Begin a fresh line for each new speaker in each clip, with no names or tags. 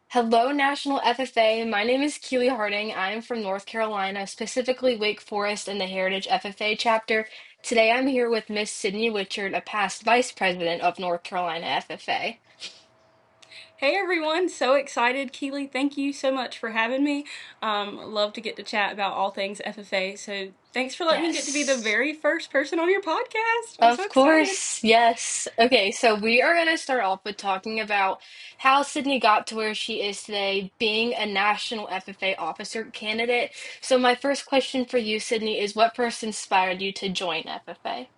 Hello, National FFA. My name is Keely Harding. I am from North Carolina, specifically Wake Forest and the Heritage FFA chapter. Today I'm here with Miss Sydney Witchard, a past vice president of North Carolina FFA.
Hey everyone, so excited. Keely, thank you so much for having me. Love to get to chat about all things FFA. So thanks for letting me get to be the
Yes.
very first person on your podcast. I'm so
Of
excited.
course, yes. Okay, so we are going to start off with talking about how Sydney got to where she is today, being a national FFA officer candidate. So my first question for you, Sydney, is what first inspired you to join FFA?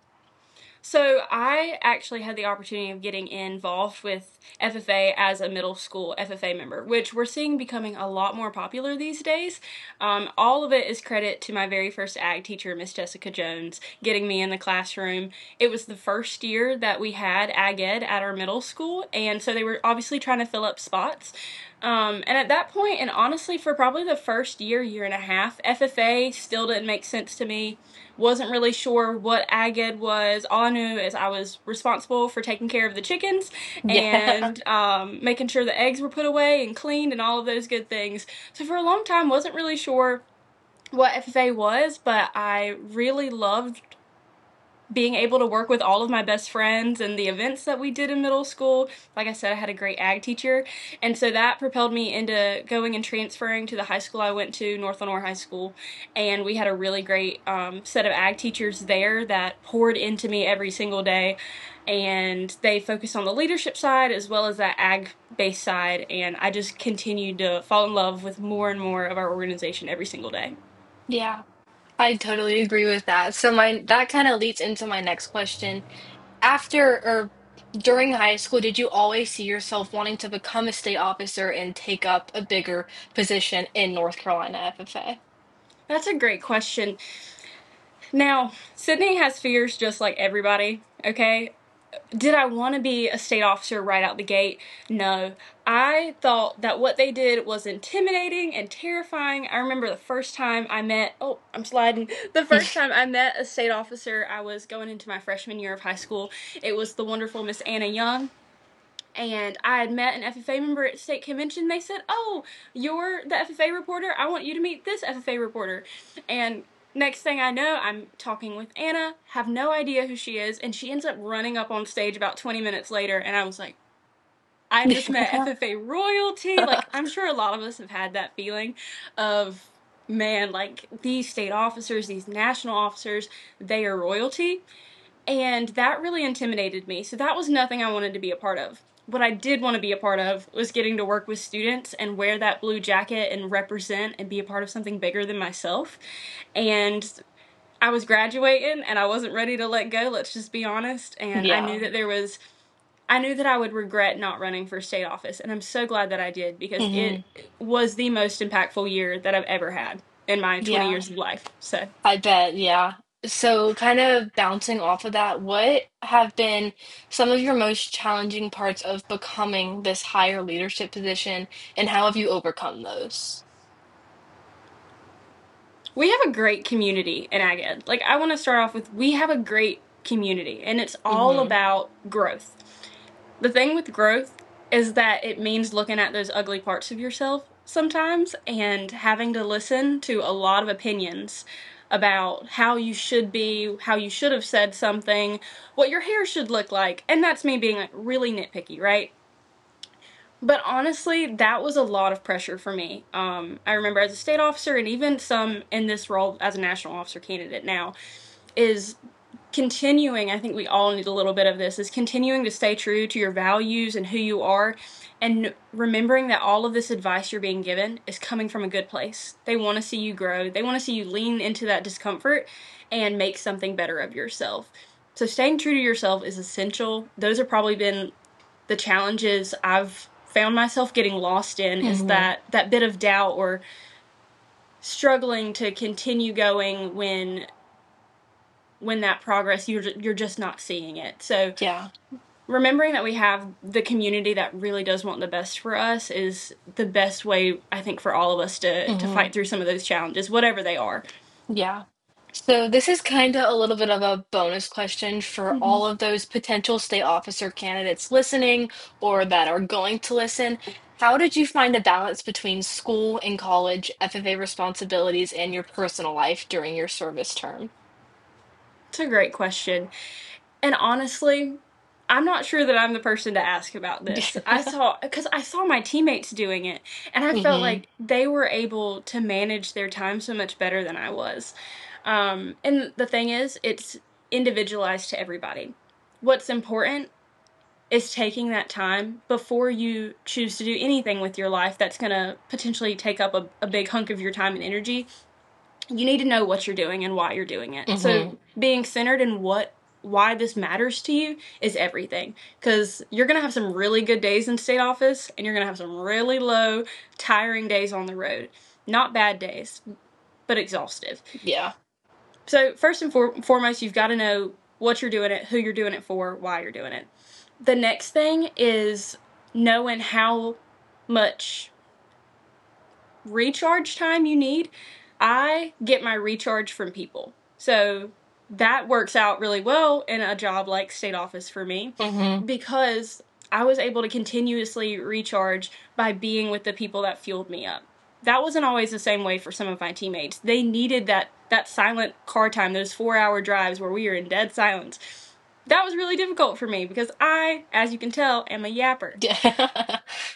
So I actually had the opportunity of getting involved with FFA as a middle school FFA member, which we're seeing becoming a lot more popular these days. All of it is credit to my very first ag teacher, Miss Jessica Jones, getting me in the classroom. It was the first year that we had ag ed at our middle school, and so they were obviously trying to fill up spots. And at that point, and honestly, for probably the first year, year and a half, FFA still didn't make sense to me. Wasn't really sure what ag ed was. All I knew is I was responsible for taking care of the chickens
Yeah.
and making sure the eggs were put away and cleaned and all of those good things. So for a long time, wasn't really sure what FFA was, but I really loved being able to work with all of my best friends and the events that we did in middle school. Like I said, I had a great ag teacher, and so that propelled me into going and transferring to the high school I went to, North Lenore High School, and we had a really great set of ag teachers there that poured into me every single day, and they focused on the leadership side as well as that ag based side, and I just continued to fall in love with more and more of our organization every single day.
Yeah. I totally agree with that. So my that kind of leads into my next question. After or during high school, did you always see yourself wanting to become a state officer and take up a bigger position in North Carolina FFA?
That's a great question. Now, Sydney has fears just like everybody, okay? Did I want to be a state officer right out the gate? No. I thought that what they did was intimidating and terrifying. I remember the first time I met, oh, I'm sliding. The first time I met a state officer, I was going into my freshman year of high school. It was the wonderful Miss Anna Young. And I had met an FFA member at state convention. They said, "Oh, you're the FFA reporter. I want you to meet this FFA reporter." And next thing I know, I'm talking with Anna, have no idea who she is, and she ends up running up on stage about 20 minutes later, and I was like, I just met FFA royalty. Like, I'm sure a lot of us have had that feeling of, man, like, these state officers, these national officers, they are royalty. And that really intimidated me. So that was nothing I wanted to be a part of. What I did want to be a part of was getting to work with students and wear that blue jacket and represent and be a part of something bigger than myself. And I was graduating and I wasn't ready to let go, let's just be honest. And
Yeah.
I knew that I would regret not running for state office. And I'm so glad that I did because it
Hmm.
was the most impactful year that I've ever had in my 20
Yeah.
years of life. So
I bet, yeah. So, kind of bouncing off of that, what have been some of your most challenging parts of becoming this higher leadership position, and how have you overcome those?
we have a great community in Ag Ed. Like, I want to start off with we have a great community, and it's all
Hmm.
about growth. The thing with growth is that it means looking at those ugly parts of yourself sometimes and having to listen to a lot of opinions about how you should be, how you should have said something, what your hair should look like. And that's me being like really nitpicky, right? But honestly, that was a lot of pressure for me. I remember as a state officer, and even some in this role as a national officer candidate now, is continuing. I think we all need a little bit of this, is continuing to stay true to your values and who you are, and remembering that all of this advice you're being given is coming from a good place. They want to see you grow, they want to see you lean into that discomfort and make something better of yourself. So staying true to yourself is essential. Those have probably been the challenges I've found myself getting lost in, is
Hmm.
that bit of doubt or struggling to continue going when that progress you're just not seeing it. So
Yeah.
remembering that we have the community that really does want the best for us is the best way, I think, for all of us to
Hmm.
fight through some of those challenges, whatever they are.
Yeah. So this is kind of a little bit of a bonus question for
Hmm.
all of those potential state officer candidates listening or that are going to listen. How did you find a balance between school and college, FFA responsibilities, and your personal life during your service term?
It's a great question. And honestly, I'm not sure that I'm the person to ask about this. Because I saw my teammates doing it, and I felt
Hmm.
like they were able to manage their time so much better than I was. And the thing is, it's individualized to everybody. What's important is taking that time before you choose to do anything with your life that's going to potentially take up a big hunk of your time and energy. You need to know what you're doing and why you're doing it.
Hmm.
So being centered in why this matters to you is everything, because you're going to have some really good days in state office and you're going to have some really low tiring days on the road. Not bad days, but exhaustive.
Yeah.
So first and foremost, you've got to know what you're doing it, who you're doing it for, why you're doing it. The next thing is knowing how much recharge time you need. I get my recharge from people. So that works out really well in a job like state office for me,
Hmm.
because I was able to continuously recharge by being with the people that fueled me up. That wasn't always the same way for some of my teammates. They needed that silent car time, those 4-hour drives where we were in dead silence. That was really difficult for me because I, as you can tell, am a yapper.
Yeah.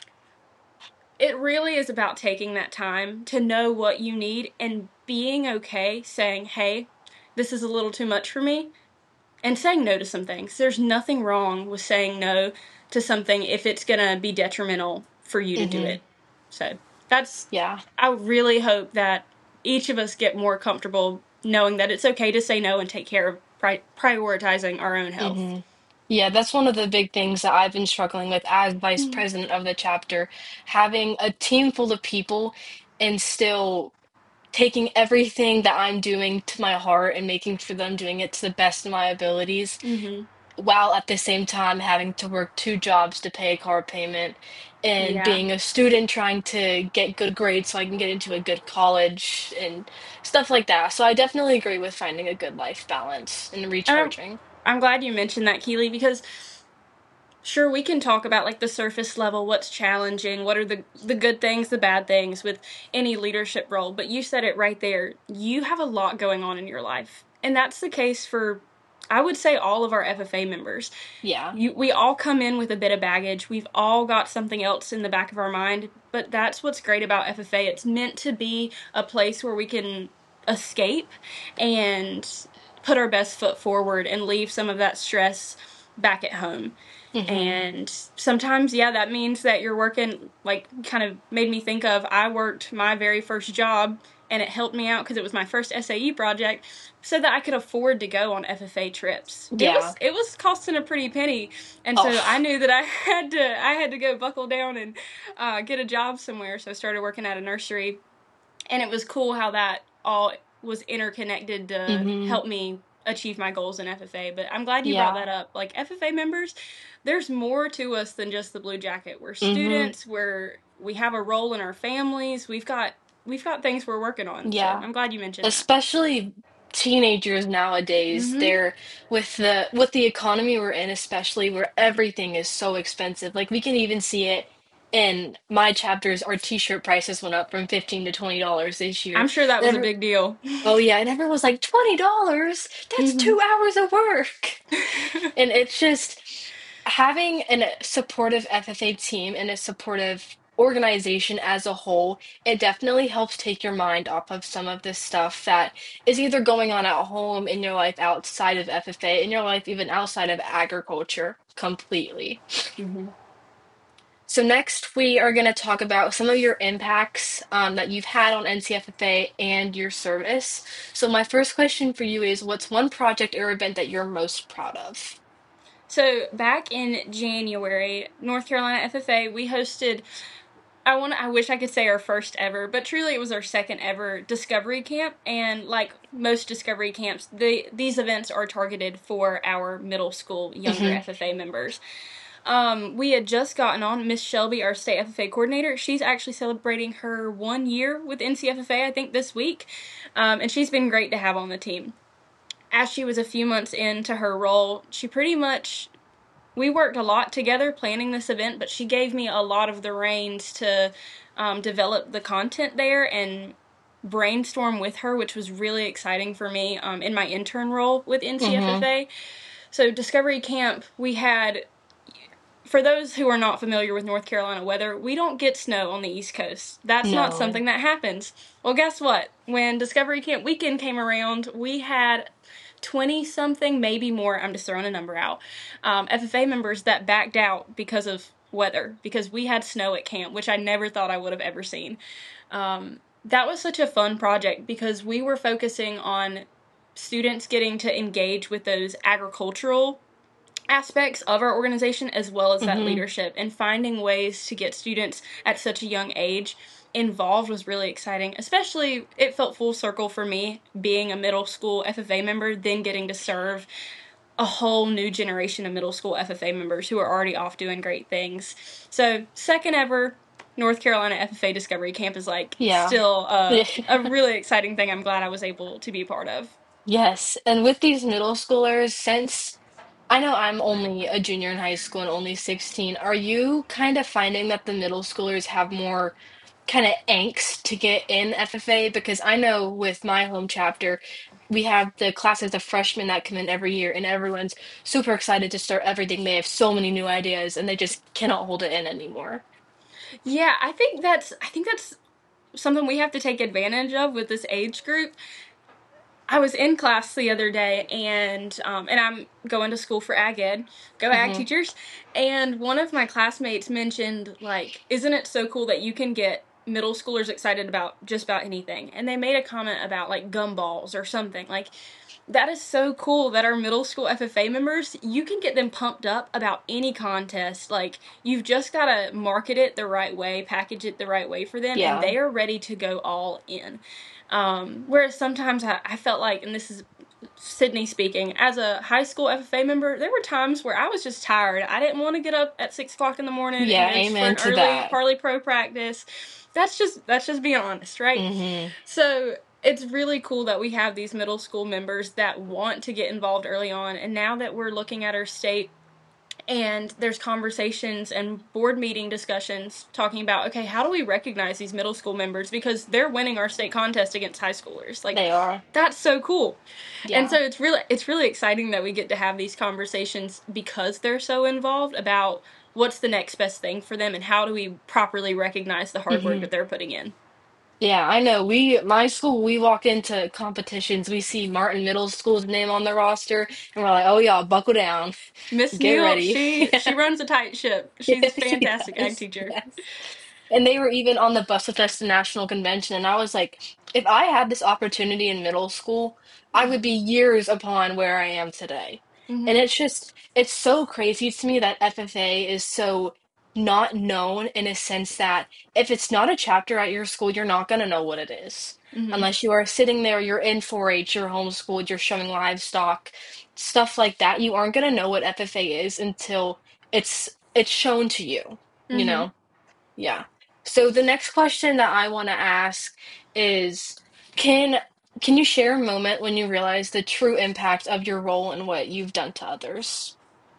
It really is about taking that time to know what you need and being okay saying, hey, this is a little too much for me, and saying no to some things. There's nothing wrong with saying no to something if it's going to be detrimental for you to do
Hmm.
it. So that's,
Yeah.
I really hope that each of us get more comfortable knowing that it's okay to say no and take care of prioritizing our own health.
Hmm. Yeah, that's one of the big things that I've been struggling with as vice
Mm-hmm.
president of the chapter, having a team full of people and still taking everything that I'm doing to my heart and making sure that I'm doing it to the best of my abilities,
Mm-hmm.
while at the same time having to work two jobs to pay a car payment and
Yeah.
being a student trying to get good grades so I can get into a good college and stuff like that. So I definitely agree with finding a good life balance and
And
recharging.
I'm glad you mentioned that, Keely, because sure, we can talk about like the surface level, what's challenging, what are the good things, the bad things with any leadership role, but you said it right there. You have a lot going on in your life. And that's the case for, I would say, all of our FFA members.
Yeah.
We all come in with a bit of baggage. We've all got something else in the back of our mind, but that's what's great about FFA. It's meant to be a place where we can escape and put our best foot forward and leave some of that stress back at home.
Hmm.
And sometimes, yeah, that means that you're working, like, kind of made me think of, I worked my very first job and it helped me out because it was my first SAE project so that I could afford to go on FFA trips.
Yeah.
It was costing a pretty penny, and so I
Oh.
knew that I had to go buckle down and get a job somewhere. So I started working at a nursery, and it was cool how that all was interconnected to
Hmm.
help me achieve my goals in FFA. But I'm glad you brought
Yeah.
that up. Like, FFA members, there's more to us than just the blue jacket. We're
Hmm.
students. We have a role in our families. We've got things we're working on. So
Yeah.
I'm glad you mentioned that.
Especially teenagers nowadays,
Mm-hmm.
they're with the economy we're in, especially where everything is so expensive. Like we can even see it in my chapters, our t-shirt prices went up from 15 to $20 this year.
I'm sure that
And
was a big deal.
oh yeah, and everyone was like, $20? That's
Mm-hmm.
2 hours of work. And it's just having a supportive FFA team and a supportive organization as a whole, it definitely helps take your mind off of some of this stuff that is either going on at home in your life outside of FFA, in your life even outside of agriculture completely.
Mm-hmm.
So next we are going to talk about some of your impacts that you've had on NCFFA and your service. So my first question for you is, what's one project or event that you're most proud of?
So back in January, North Carolina FFA, we hosted, I wish I could say our first ever, but truly it was our second ever discovery camp. And like most discovery camps, these events are targeted for our middle school younger
Hmm.
FFA members. We had just gotten on Miss Shelby, our state FFA coordinator. She's actually celebrating her 1 year with NCFFA, I think, this week. And she's been great to have on the team. As she was a few months into her role, we worked a lot together planning this event, but she gave me a lot of the reins to develop the content there and brainstorm with her, which was really exciting for me in my intern role with NCFFA. So Discovery Camp, we had, for those who are not familiar with North Carolina weather, we don't get snow on the East Coast. That's not something that happens. Well, guess what? When Discovery Camp weekend came around, we had 20-something, maybe more, I'm just throwing a number out, FFA members that backed out because of weather, because we had snow at camp, which I never thought I would have ever seen. That was such a fun project because we were focusing on students getting to engage with those agricultural aspects of our organization as well as that leadership, and finding ways to get students at such a young age involved was really exciting. Especially, it felt full circle for me being a middle school FFA member, then getting to serve a whole new generation of middle school FFA members who are already off doing great things. So, second ever North Carolina FFA Discovery Camp is still a really exciting thing I'm glad I was able to be a part of.
Yes, and with these middle schoolers, since I know I'm only a junior in high school and only 16, are you kind of finding that the middle schoolers have more kind of angst to get in FFA? Because I know with my home chapter, we have the classes of freshmen that come in every year, and everyone's super excited to start everything. They have so many new ideas, and they just cannot hold it in anymore.
Yeah, I think that's something we have to take advantage of with this age group. I was in class the other day, and I'm going to school for ag ed, go ag
Hmm.
teachers, and one of my classmates mentioned, like, isn't it so cool that you can get middle schoolers excited about just about anything? And they made a comment about, like, gumballs or something. Like, that is so cool that our middle school FFA members, you can get them pumped up about any contest. Like, you've just got to market it the right way, package it the right way for them, and
Yeah.
they are ready to go all in. Whereas sometimes I felt like, and this is Sydney speaking, as a high school FFA member, there were times where I was just tired. I didn't want to get up at 6 o'clock in the morning and
Yeah,
go for
amen
an
to
early
that.
Parley Pro practice. That's just being honest, right?
Hmm.
So it's really cool that we have these middle school members that want to get involved early on. And now that we're looking at our state, and there's conversations and board meeting discussions talking about, okay, how do we recognize these middle school members because they're winning our state contest against high schoolers? Like,
They are.
that's so cool. And
Yeah.
so it's really exciting that we get to have these conversations because they're so involved about what's the next best thing for them and how do we properly recognize the hard work
Hmm.
that they're putting in.
Yeah, I know. My school, we walk into competitions, we see Martin Middle School's name on the roster, and we're like, oh, y'all, buckle down,
Miss
get
Neal,
ready.
she runs a tight ship.
Yeah,
She's a
she
fantastic ag
does.
teacher.
Yes. And they were even on the bus with us to National Convention, and I was like, if I had this opportunity in middle school, I would be years upon where I am today. And
Mm-hmm.
it's so crazy to me that FFA is so not known in a sense that if it's not a chapter at your school, you're not going to know what it is.
Mm-hmm.
Unless you are sitting there, you're in 4-H, you're homeschooled, you're showing livestock, stuff like that. You aren't going to know what FFA is until it's shown to you, you
Mm-hmm.
know? Yeah. So the next question that I want to ask is can can you share a moment when you realized the true impact of your role and what you've done to others?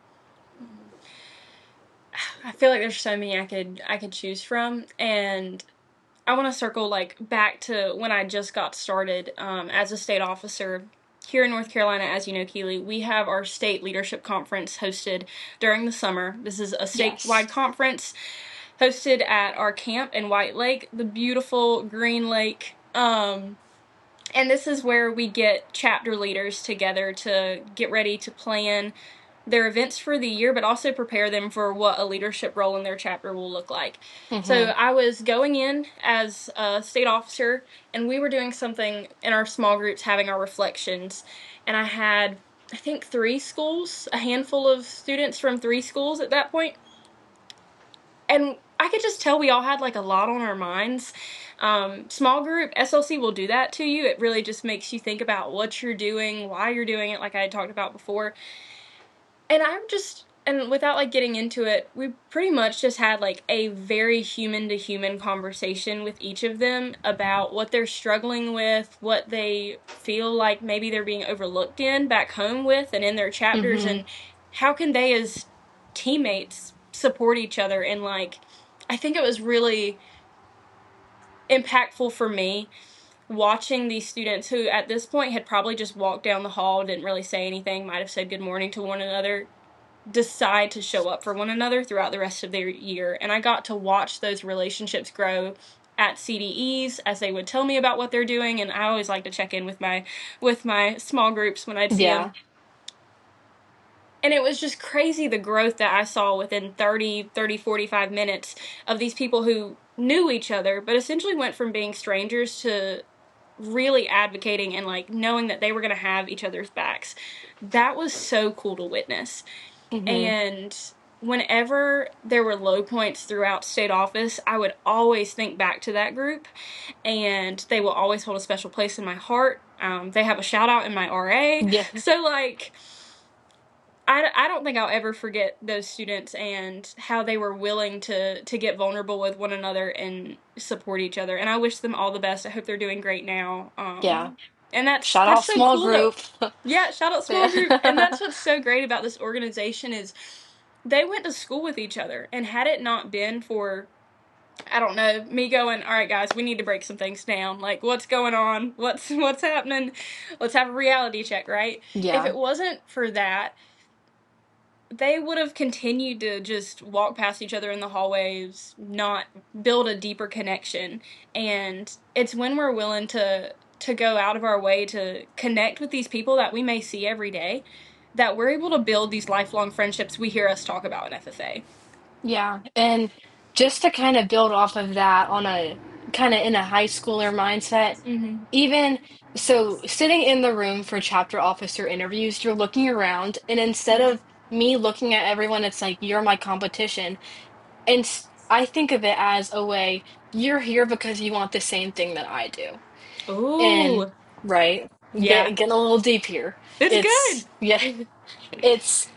I feel like there's so many I could choose from, and I want to circle like back to when I just got started as a state officer here in North Carolina. As you know, Keely, we have our state leadership conference hosted during the summer. This is a statewide
Yes.
conference hosted at our camp in White Lake, the beautiful green lake. And this is where we get chapter leaders together to get ready to plan their events for the year, but also prepare them for what a leadership role in their chapter will look like. So
Mm-hmm.
I was going in as a state officer, and we were doing something in our small groups, having our reflections. And I had, I think, 3 schools, a handful of students from 3 schools at that point. And I could just tell we all had like a lot on our minds. Small group SLC will do that to you. It really just makes you think about what you're doing, why you're doing it, like I had talked about before. And and without like getting into it, we pretty much just had like a very human to human conversation with each of them about what they're struggling with, what they feel like maybe they're being overlooked in back home with and in their chapters,
Mm-hmm.
and how can they as teammates support each other. And like, I think it was really impactful for me watching these students who at this point had probably just walked down the hall, didn't really say anything, might have said good morning to one another, decide to show up for one another throughout the rest of their year. And I got to watch those relationships grow at CDEs as they would tell me about what they're doing. And I always like to check in with my small groups when I'd see
Yeah.
them. And it was just crazy the growth that I saw within 45 minutes of these people who knew each other, but essentially went from being strangers to really advocating and like knowing that they were going to have each other's backs. That was so cool to witness.
Mm-hmm.
And whenever there were low points throughout state office, I would always think back to that group, and they will always hold a special place in my heart. They have a shout out in my RA.
Yeah.
So like, I don't think I'll ever forget those students and how they were willing to get vulnerable with one another and support each other. And I wish them all the best. I hope they're doing great now.
Yeah.
And that's
Shout out
so
small
cool
group.
yeah, shout out small group. And that's what's so great about this organization is they went to school with each other. And had it not been for, I don't know, me going, all right, guys, we need to break some things down. Like, what's going on? What's happening? Let's have a reality check, right?
Yeah.
If it wasn't for that, they would have continued to just walk past each other in the hallways, not build a deeper connection. And it's when we're willing to go out of our way to connect with these people that we may see every day that we're able to build these lifelong friendships we hear us talk about in FFA.
Yeah. And just to kind of build off of that on a kind of in a high schooler mindset,
Mm-hmm.
even so, sitting in the room for chapter officer interviews, you're looking around, and instead
Yeah.
of me looking at everyone, it's like you're my competition. And I think of it as a way, you're here because you want the same thing that I do. And
Ooh.
right,
Yeah.
getting a little deep here.
It's good.
It's yeah, it's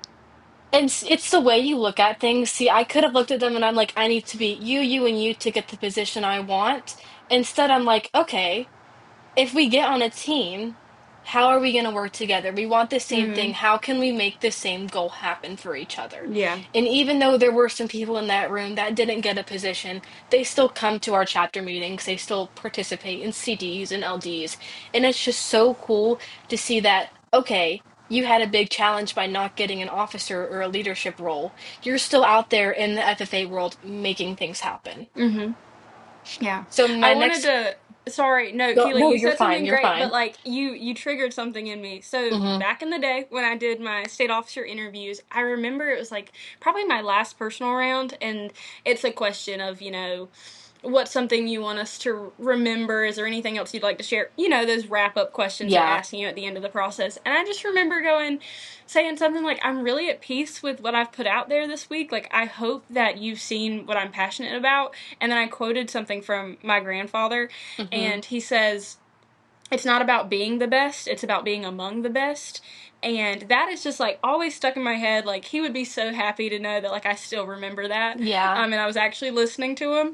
and it's the way you look at things. See, I could have looked at them and I'm like, I need to be you, you, and you to get the position I want. Instead, I'm like, okay, if we get on a team, how are we going to work together? We want the same thing.
Mm-hmm.
How can we make the same goal happen for each other?
Yeah.
And even though there were some people in that room that didn't get a position, they still come to our chapter meetings. They still participate in CDs and LDs. And it's just so cool to see that, okay, you had a big challenge by not getting an officer or a leadership role. You're still out there in the FFA world making things happen.
Mm-hmm. Yeah.
So
I
my
wanted
next,
to sorry, no,
no,
Keely,
no,
you
you're
said
fine.
something
You're
great, but
fine.
like you triggered something in me. So
Hmm.
back in the day when I did my state officer interviews, I remember it was like probably my last personal round, and it's a question of, what's something you want us to remember? Is there anything else you'd like to share? Those wrap up questions they're
Yeah.
asking you at the end of the process. And I just remember saying something like, I'm really at peace with what I've put out there this week. Like, I hope that you've seen what I'm passionate about. And then I quoted something from my grandfather,
Hmm.
and he says, it's not about being the best, it's about being among the best. And that is just like always stuck in my head. Like, he would be so happy to know that like I still remember that.
Yeah.
And I was actually listening to him.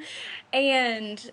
And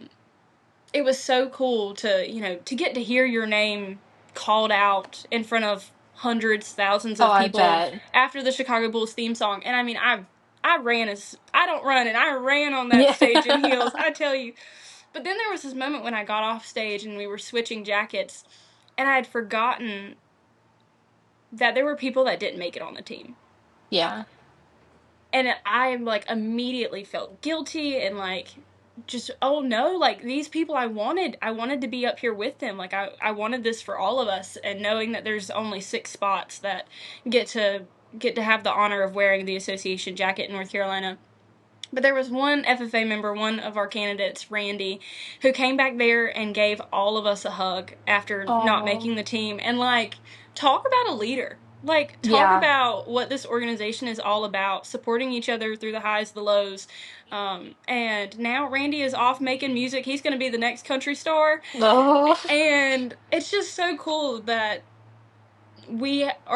it was so cool to get to hear your name called out in front of hundreds, thousands
Oh,
of
I
people
bet.
after the Chicago Bulls theme song. And I mean, I ran as I don't run, and I ran on that stage in heels.
Yeah.
I tell you. But then there was this moment when I got off stage and we were switching jackets, and I had forgotten that there were people that didn't make it on the team.
Yeah.
And I like immediately felt guilty and like just, oh no, like these people I wanted to be up here with them. Like I wanted this for all of us, and knowing that there's only 6 spots that get to have the honor of wearing the association jacket in North Carolina. But there was one FFA member, one of our candidates, Randy, who came back there and gave all of us a hug after not
Oh.
making the team. And, like, talk about a leader. Like, talk
Yeah.
about what this organization is all about, supporting each other through the highs, the lows. And now Randy is off making music. He's going to be the next country star.
Oh.
And it's just so cool that we are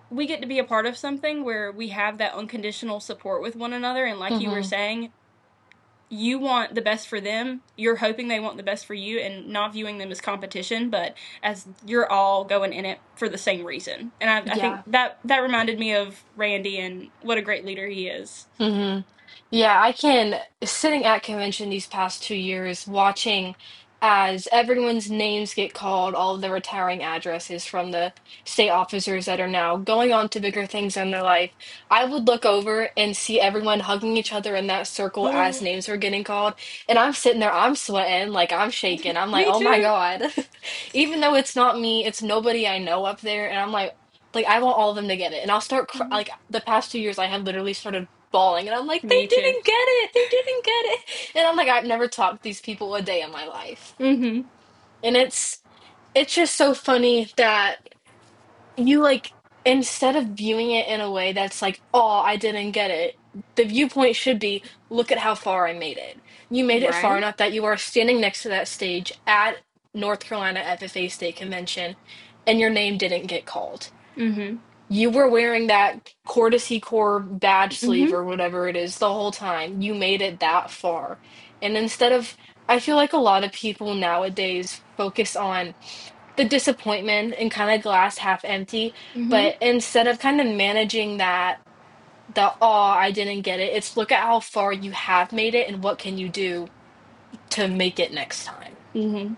we get to be a part of something where we have that unconditional support with one another. And like you were
Hmm.
saying, you want the best for them. You're hoping they want the best for you and not viewing them as competition, but as you're all going in it for the same reason. And I think
Yeah.
that reminded me of Randy and what a great leader he is.
Hmm. Yeah, I can, sitting at convention these past 2 years, watching as everyone's names get called, all of the retiring addresses from the state officers that are now going on to bigger things in their life. I would look over and see everyone hugging each other in that circle as
Oh,
names were getting called. And I'm sitting there, I'm sweating, like I'm shaking. I'm like,
me
oh my
too.
God. Even though it's not me, it's nobody I know up there. And I'm like I want all of them to get it. And I'll start like the past 2 years I have literally started bawling and I'm like, they
Me too.
didn't get it. They didn't get it. And I'm like, I've never talked to these people a day in my life.
Mm-hmm.
And it's just so funny that you like instead of viewing it in a way that's like, oh, I didn't get it, the viewpoint should be, look at how far I made it. You made it far
Right.
enough that you are standing next to that stage at North Carolina FFA State Convention and your name didn't get called.
Mm-hmm.
You were wearing that Courtesy Core badge sleeve
Mm-hmm.
or whatever it is the whole time. You made it that far. And instead of, I feel like a lot of people nowadays focus on the disappointment and kind of glass half empty,
Mm-hmm.
but instead of kind of managing that, I didn't get it, it's look at how far you have made it and what can you do to make it next time.
Mm-hmm.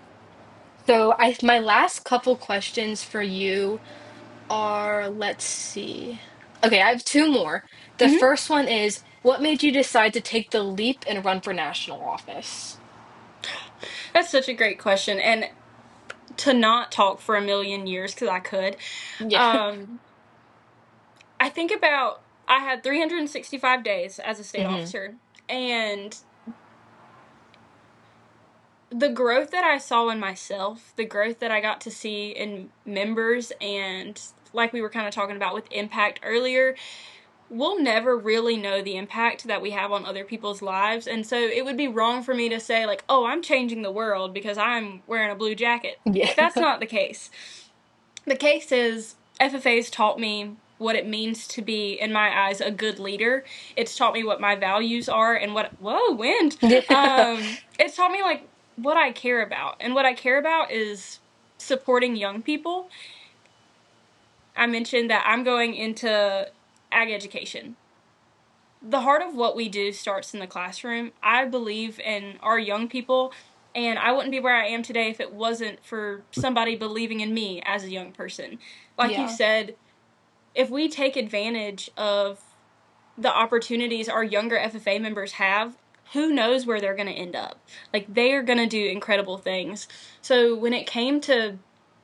So my last couple questions for you are, let's see. Okay, I have two more. The
Mm-hmm.
first one is, what made you decide to take the leap and run for national office?
That's such a great question. And to not talk for a million years, because I could.
Yeah.
Um, I think about I had 365 days as a state
Hmm.
officer, and the growth that I saw in myself, the growth that I got to see in members, and like we were kind of talking about with impact earlier, we'll never really know the impact that we have on other people's lives. And so it would be wrong for me to say, like, oh, I'm changing the world because I'm wearing a blue jacket.
Yeah.
That's not the case. The case is FFA's taught me what it means to be, in my eyes, a good leader. It's taught me what my values are and what, whoa, wind.
Yeah.
It's taught me like what I care about. And what I care about is supporting young people. I mentioned that I'm going into ag education. The heart of what we do starts in the classroom. I believe in our young people, and I wouldn't be where I am today if it wasn't for somebody believing in me as a young person. Like you
Yeah.
said, if we take advantage of the opportunities our younger FFA members have, who knows where they're going to end up? Like, they are going to do incredible things. So, when it came to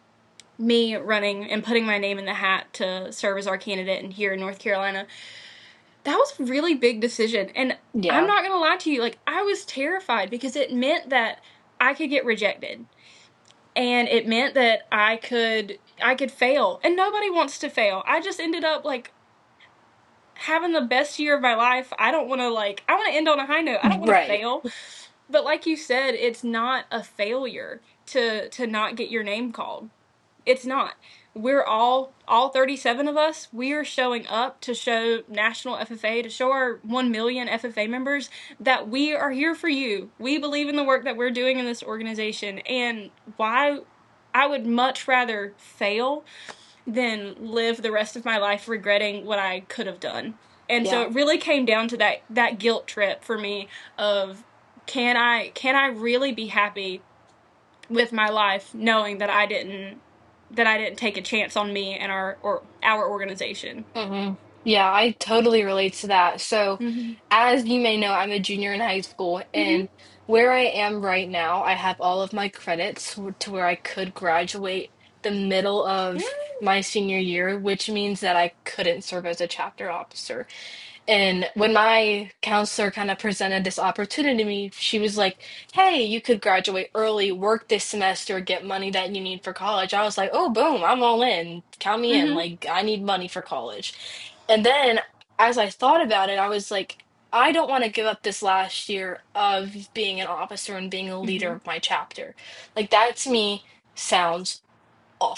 me running and putting my name in the hat to serve as our candidate in here in North Carolina, that was a really big decision. And I'm
Yeah.
not going to lie to you, like, I was terrified because it meant that I could get rejected. And it meant that I could fail. And nobody wants to fail. I just ended up like having the best year of my life. I don't want to I want to end on a high note. I don't want to
Right.
fail. But like you said, it's not a failure to not get your name called. It's not. We're all 37 of us, we are showing up to show National FFA, to show our 1 million FFA members that we are here for you. We believe in the work that we're doing in this organization, and why I would much rather fail than live the rest of my life regretting what I could have done. And so
Yeah.
it really came down to that guilt trip for me of can I really be happy with my life knowing that I didn't take a chance on me and our organization.
Hmm. Yeah, I totally relate to that. So,
Mhm.
as you may know, I'm a junior in high school,
Mhm.
and where I am right now, I have all of my credits to where I could graduate the middle of my senior year, which means that I couldn't serve as a chapter officer. And when my counselor kind of presented this opportunity to me, she was like, hey, you could graduate early, work this semester, get money that you need for college. I was like, oh, boom, I'm all in. Count me in.
Mhm.
Like, I need money for college. And then as I thought about it, I was like, I don't want to give up this last year of being an officer and being a leader
Mhm.
of my chapter. Like, that to me sounds awful.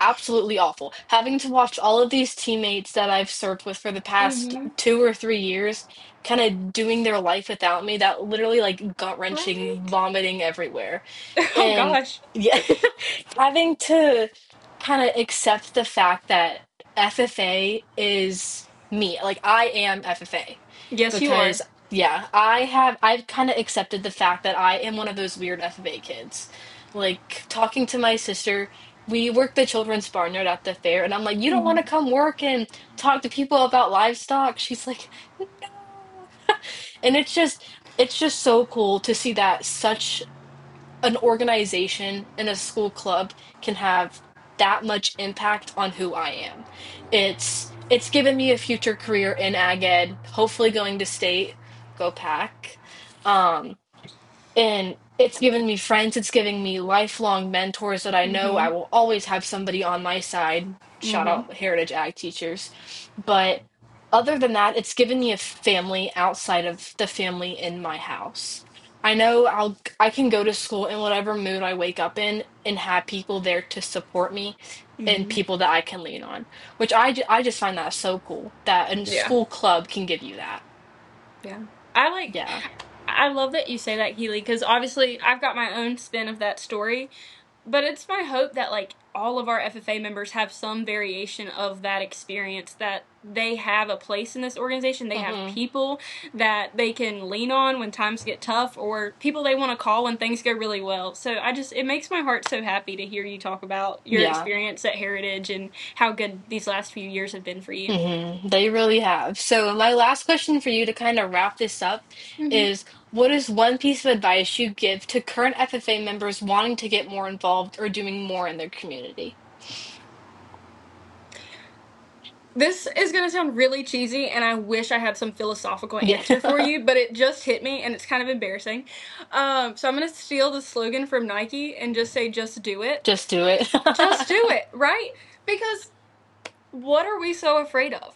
absolutely awful. Having to watch all of these teammates that I've served with for the past
Mm-hmm.
2 or 3 years kind of doing their life without me, that literally like gut-wrenching,
Right?
vomiting everywhere.
Oh
And
gosh.
yeah, having to kind of accept the fact that FFA is me. Like I am FFA
Yes, you are.
because yeah, I've kind of accepted the fact that I am one of those weird FFA kids. Like talking to my sister, we work the children's barnyard at the fair, and I'm like, "You don't want
Mm-hmm.
to come work and talk to people about livestock?" She's like, "No." And it's just so cool to see that such an organization and a school club can have that much impact on who I am. It's given me a future career in ag ed, hopefully going to state, go pack. Um, and it's given me friends, it's giving me lifelong mentors that I know I
Mm-hmm.
will always have somebody on my side. Shout
Mm-hmm.
out Heritage Ag teachers. But other than that, it's given me a family outside of the family in my house. I know I can go to school in whatever mood I wake up in and have people there to support me and
Mm-hmm.
people that I can lean on, which I just find that so cool that a
Yeah.
school club can give you that.
Yeah. I like
Yeah.
I love that you say that, Keely, because obviously I've got my own spin of that story. But it's my hope that like all of our FFA members have some variation of that experience, that they have a place in this organization, they have
Hmm.
people that they can lean on when times get tough, or people they want to call when things go really well. So it makes my heart so happy to hear you talk about your
Yeah.
experience at Heritage and how good these last few years have been for you.
They really have. So, my last question for you to kind of wrap this up
Mm-hmm.
is what is one piece of advice you give to current FFA members wanting to get more involved or doing more in their community?
This is going to sound really cheesy, and I wish I had some philosophical
Yeah.
answer for you, but it just hit me, and it's kind of embarrassing. So I'm going to steal the slogan from Nike and just say, just do it.
Just do it.
Just do it, right? Because what are we so afraid of?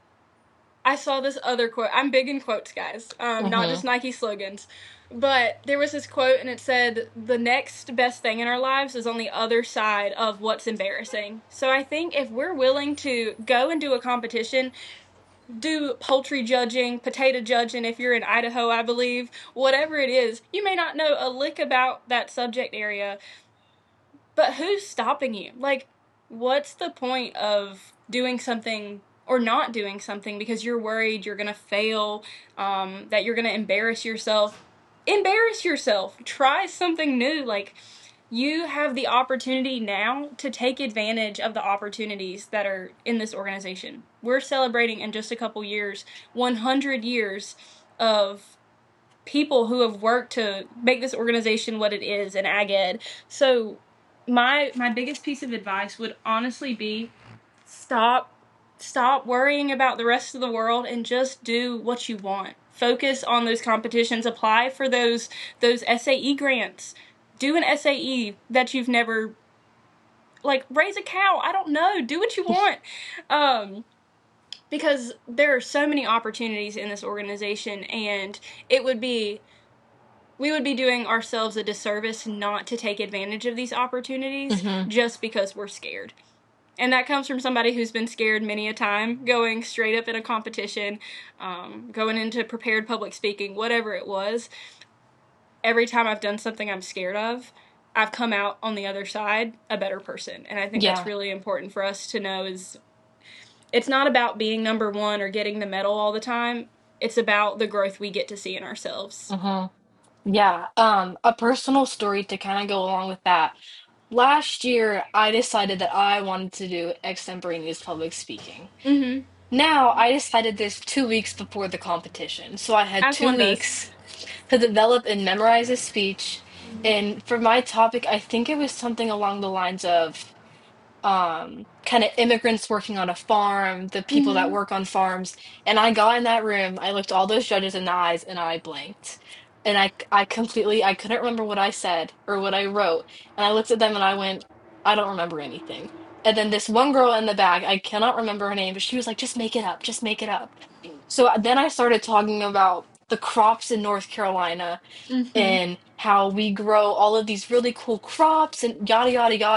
I saw this other quote. I'm big in quotes, guys, not
Hmm.
just Nike slogans. But there was this quote, and it said, the next best thing in our lives is on the other side of what's embarrassing. So I think if we're willing to go and do a competition, do poultry judging, potato judging if you're in Idaho, I believe, whatever it is, you may not know a lick about that subject area, but who's stopping you? Like, what's the point of doing something or not doing something because you're worried you're going to fail, that you're going to embarrass yourself? Embarrass yourself. Try something new. Like, you have the opportunity now to take advantage of the opportunities that are in this organization. We're celebrating in just a couple years 100 years of people who have worked to make this organization what it is in ag ed. So my biggest piece of advice would honestly be stop worrying about the rest of the world and just do what you want. Focus on those competitions, apply for those SAE grants. Do an SAE that you've never, like, raise a cow, I don't know, do what you want. Because there are so many opportunities in this organization, and it would be we would be doing ourselves a disservice not to take advantage of these opportunities
Hmm.
just because we're scared. And that comes from somebody who's been scared many a time, going straight up in a competition, going into prepared public speaking, whatever it was. Every time I've done something I'm scared of, I've come out on the other side a better person. And I think that's
Yeah.
really important for us to know is it's not about being number one or getting the medal all the time. It's about the growth we get to see in ourselves.
Hmm. Yeah. A personal story to kind of go along with that. Last year, I decided that I wanted to do extemporaneous public speaking.
Mm-hmm.
Now, I decided this 2 weeks before the competition. So I had
As
two
one does.
weeks to develop and memorize a speech. And for my topic, I think it was something along the lines of kind of immigrants working on a farm, the people that
Mm-hmm.
work on farms. And I got in that room, I looked all those judges in the eyes, and I blanked. And I completely, I couldn't remember what I said or what I wrote. And I looked at them and I went, I don't remember anything. And then this one girl in the back, I cannot remember her name, but she was like, just make it up, just make it up. So then I started talking about the crops in North Carolina
Mm-hmm.
and how we grow all of these really cool crops and yada yada yada.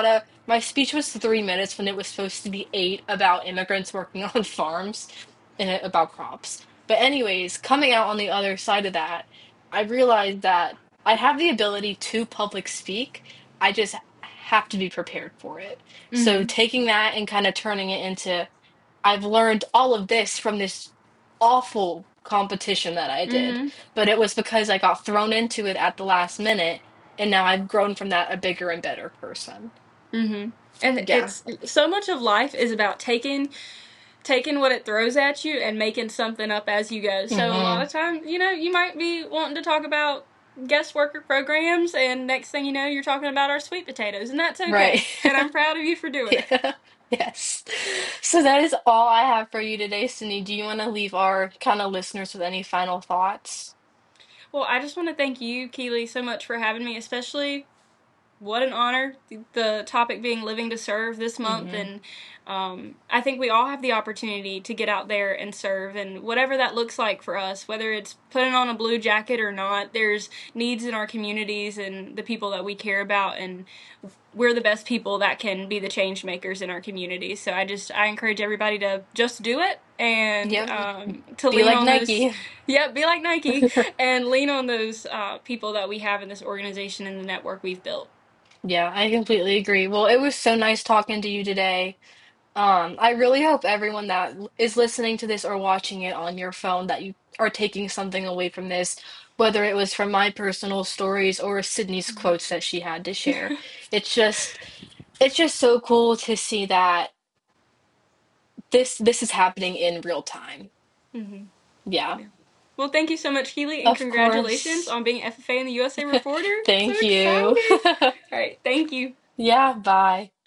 my speech was 3 minutes when it was supposed to be 8 about immigrants working on farms and about crops. But anyways, coming out on the other side of that, I realized that I have the ability to public speak. I just have to be prepared for it. So
Mm-hmm.
taking that and kind of turning it into I've learned all of this from this awful competition that I did,
Mm-hmm.
but it was because I got thrown into it at the last minute, and now I've grown from that a bigger and better person.
Mm-hmm. And
Yeah.
it's so much of life is about taking what it throws at you and making something up as you go. So a lot
Hmm.
of times, you might be wanting to talk about guest worker programs, and next thing you know, you're talking about our sweet potatoes, and that's
Right.
okay. And I'm proud of you for doing it.
Yeah. Yes. So that is all I have for you today, Cindy. Do you want to leave our kind of listeners with any final thoughts?
Well, I just want to thank you, Keely, so much for having me, especially what an honor. The topic being living to serve this month,
Hmm.
and I think we all have the opportunity to get out there and serve, and whatever that looks like for us, whether it's putting on a blue jacket or not, there's needs in our communities and the people that we care about, and we're the best people that can be the change makers in our communities. So I encourage everybody to just do it, and
Yep.
to
Be
lean
like
on those.
Nike.
Yeah, be like Nike, and lean on those people that we have in this organization and the network we've built.
Yeah, I completely agree. Well, it was so nice talking to you today. I really hope everyone that is listening to this or watching it on your phone that you are taking something away from this, whether it was from my personal stories or Sydney's quotes that she had to share. It's just it's just so cool to see that this is happening in real time.
Mm-hmm.
Yeah,
Yeah. Well, thank you so much, Keely, and
of
congratulations
course.
on being FFA and the USA Reporter. So
Thank you.
excited. All right, thank you.
Yeah, bye.